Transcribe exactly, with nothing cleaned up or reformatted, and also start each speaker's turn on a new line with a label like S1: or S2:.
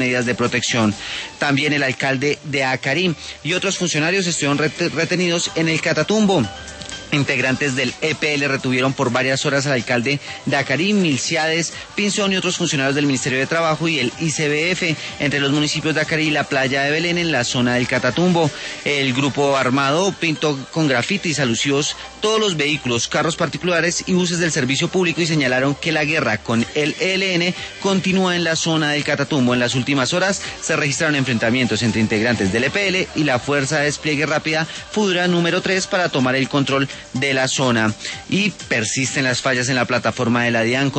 S1: medidas de protección. También el alcalde de Acarí y otros funcionarios estuvieron retenidos en el Catatumbo. Integrantes del E P L retuvieron por varias horas al alcalde de Acarí, Milciades, Pinzón y otros funcionarios del Ministerio de Trabajo y el I C B F entre los municipios de Acarí y la playa de Belén en la zona del Catatumbo. El grupo armado pintó con grafitis alusivos todos los vehículos, carros particulares y buses del servicio público y señalaron que la guerra con el E L N continúa en la zona del Catatumbo. En las últimas horas se registraron enfrentamientos entre integrantes del E P L y la Fuerza de Despliegue Rápida FUDRA número tres para tomar el control de la zona. Y persisten las fallas en la plataforma de la DIAN.